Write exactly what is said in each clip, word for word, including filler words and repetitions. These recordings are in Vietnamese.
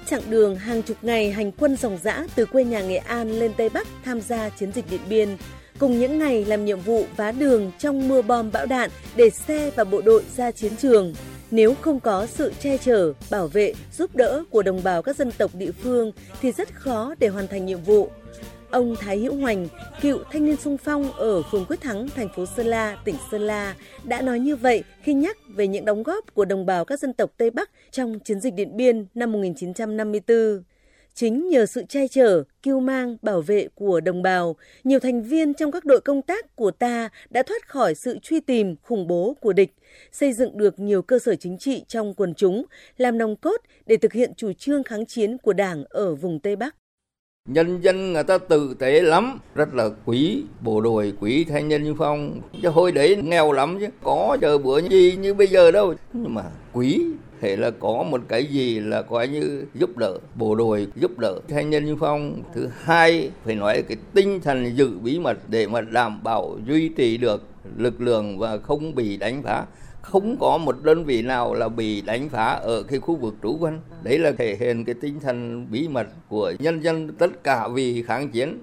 chặng đường hàng chục ngày hành quân ròng rã từ quê nhà Nghệ An lên Tây Bắc tham gia chiến dịch Điện Biên, cùng những ngày làm nhiệm vụ vá đường trong mưa bom bão đạn để xe và bộ đội ra chiến trường. Nếu không có sự che chở, bảo vệ, giúp đỡ của đồng bào các dân tộc địa phương thì rất khó để hoàn thành nhiệm vụ. Ông Thái Hữu Hoành, cựu thanh niên xung phong ở phường Quyết Thắng, thành phố Sơn La, tỉnh Sơn La, đã nói như vậy khi nhắc về những đóng góp của đồng bào các dân tộc Tây Bắc trong chiến dịch Điện Biên năm một nghìn chín trăm năm mươi tư. Chính nhờ sự che chở, cưu mang, bảo vệ của đồng bào, nhiều thành viên trong các đội công tác của ta đã thoát khỏi sự truy tìm, khủng bố của địch, xây dựng được nhiều cơ sở chính trị trong quần chúng, làm nòng cốt để thực hiện chủ trương kháng chiến của Đảng ở vùng Tây Bắc. Nhân dân người ta tử tế lắm, rất là quý bộ đội, quý thanh niên xung phong. Chứ hồi đấy nghèo lắm chứ, có chờ bữa gì như bây giờ đâu. Nhưng mà quý, thế là có một cái gì là coi như giúp đỡ bộ đội, giúp đỡ thanh niên xung phong. Thứ hai, phải nói cái tinh thần giữ bí mật để mà đảm bảo duy trì được lực lượng và không bị đánh phá. Không có một đơn vị nào là bị đánh phá ở cái khu vực trú quân. Đấy là thể hiện cái tinh thần bí mật của nhân dân, tất cả vì kháng chiến.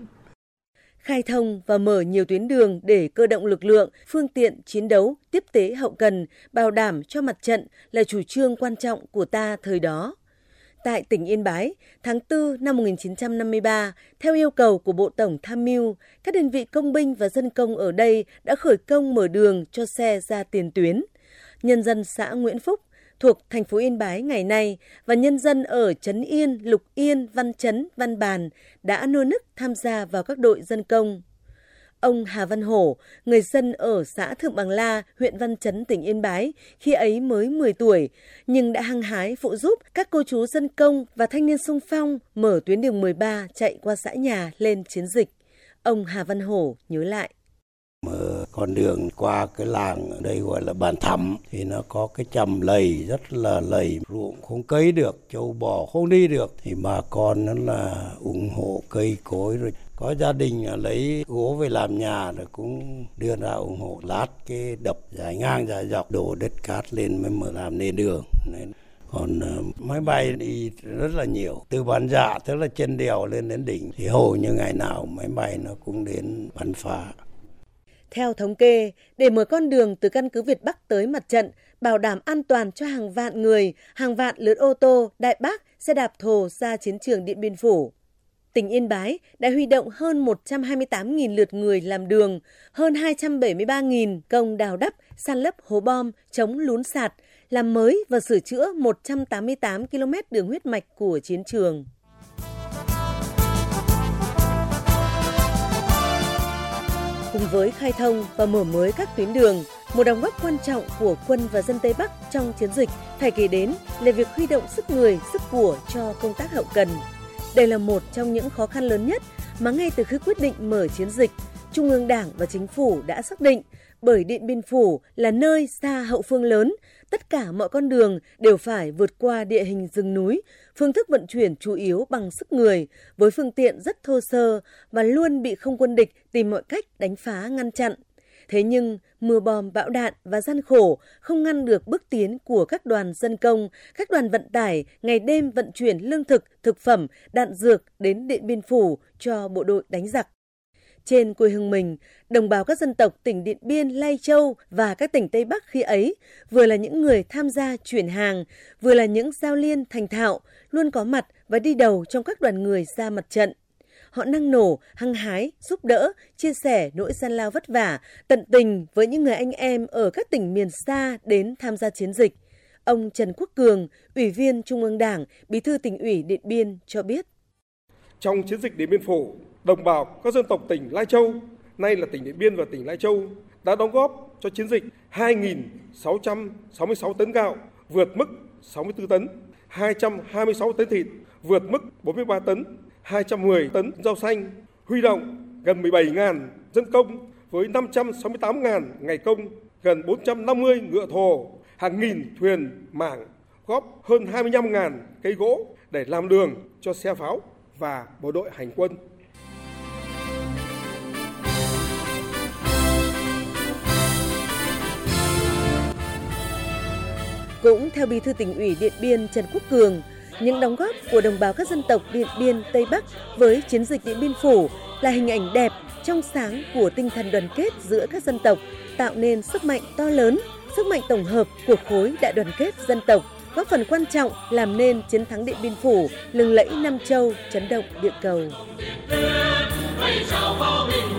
Khai thông và mở nhiều tuyến đường để cơ động lực lượng, phương tiện chiến đấu, tiếp tế hậu cần, bảo đảm cho mặt trận là chủ trương quan trọng của ta thời đó. Tại tỉnh Yên Bái, tháng tư năm một nghìn chín trăm năm mươi ba, theo yêu cầu của Bộ Tổng Tham mưu, các đơn vị công binh và dân công ở đây đã khởi công mở đường cho xe ra tiền tuyến. Nhân dân xã Nguyễn Phúc thuộc thành phố Yên Bái ngày nay và nhân dân ở Trấn Yên, Lục Yên, Văn Chấn, Văn Bàn đã nô nức tham gia vào các đội dân công. Ông Hà Văn Hổ, người dân ở xã Thượng Bằng La, huyện Văn Chấn, tỉnh Yên Bái, khi ấy mới mười tuổi, nhưng đã hăng hái phụ giúp các cô chú dân công và thanh niên xung phong mở tuyến đường mười ba chạy qua xã nhà lên chiến dịch. Ông Hà Văn Hổ nhớ lại. Mở con đường qua cái làng ở đây gọi là Bản Thắm thì nó có cái chầm lầy, rất là lầy, ruộng không cấy được, trâu bò không đi được, thì bà con nó là ủng hộ cây cối, rồi có gia đình lấy gỗ về làm nhà rồi cũng đưa ra ủng hộ lát cái đập dài ngang dài dọc, đổ đất cát lên mới mở làm nền đường. Nên còn uh, máy bay đi rất là nhiều, từ Bản Dạ tức là chân đèo lên đến đỉnh thì hầu như ngày nào máy bay nó cũng đến bắn phá. Theo thống kê, để mở con đường từ căn cứ Việt Bắc tới mặt trận, bảo đảm an toàn cho hàng vạn người, hàng vạn lượt ô tô, đại bác, xe đạp thồ ra chiến trường Điện Biên Phủ, tỉnh Yên Bái đã huy động hơn một trăm hai mươi tám nghìn lượt người làm đường, hơn hai trăm bảy mươi ba nghìn công đào đắp, san lấp hố bom, chống lún sạt, làm mới và sửa chữa một trăm tám mươi tám ki lô mét đường huyết mạch của chiến trường. Cùng với khai thông và mở mới các tuyến đường, một đóng góp quan trọng của quân và dân Tây Bắc trong chiến dịch phải kể đến là việc huy động sức người, sức của cho công tác hậu cần. Đây là một trong những khó khăn lớn nhất mà ngay từ khi quyết định mở chiến dịch, Trung ương Đảng và Chính phủ đã xác định, bởi Điện Biên Phủ là nơi xa hậu phương lớn, tất cả mọi con đường đều phải vượt qua địa hình rừng núi, phương thức vận chuyển chủ yếu bằng sức người, với phương tiện rất thô sơ và luôn bị không quân địch tìm mọi cách đánh phá ngăn chặn. Thế nhưng, mưa bom bão đạn và gian khổ không ngăn được bước tiến của các đoàn dân công, các đoàn vận tải ngày đêm vận chuyển lương thực, thực phẩm, đạn dược đến Điện Biên Phủ cho bộ đội đánh giặc. Trên quê hương mình, đồng bào các dân tộc tỉnh Điện Biên, Lai Châu và các tỉnh Tây Bắc khi ấy vừa là những người tham gia chuyển hàng, vừa là những giao liên thành thạo, luôn có mặt và đi đầu trong các đoàn người ra mặt trận. Họ năng nổ, hăng hái, giúp đỡ, chia sẻ nỗi gian lao vất vả, tận tình với những người anh em ở các tỉnh miền xa đến tham gia chiến dịch. Ông Trần Quốc Cường, Ủy viên Trung ương Đảng, Bí thư Tỉnh ủy Điện Biên cho biết. Trong chiến dịch Điện Biên Phủ, đồng bào các dân tộc tỉnh Lai Châu, nay là tỉnh Điện Biên và tỉnh Lai Châu, đã đóng góp cho chiến dịch hai nghìn sáu trăm sáu mươi sáu tấn gạo, vượt mức sáu mươi tư tấn, hai trăm hai mươi sáu tấn thịt, vượt mức bốn mươi ba tấn, hai trăm mười tấn rau xanh, huy động gần mười bảy nghìn dân công với năm trăm sáu mươi tám nghìn ngày công, gần bốn trăm năm mươi ngựa thồ, hàng nghìn thuyền mảng, góp hơn hai mươi lăm nghìn cây gỗ để làm đường cho xe pháo và bộ đội hành quân. Cũng theo Bí thư Tỉnh ủy Điện Biên Trần Quốc Cường, Những đóng góp của đồng bào các dân tộc Điện Biên, Tây Bắc với chiến dịch Điện Biên Phủ là hình ảnh đẹp, trong sáng của tinh thần đoàn kết giữa các dân tộc, tạo nên sức mạnh to lớn, sức mạnh tổng hợp của khối đại đoàn kết dân tộc, góp phần quan trọng làm nên chiến thắng Điện Biên Phủ, lừng lẫy Nam Châu, chấn động địa cầu.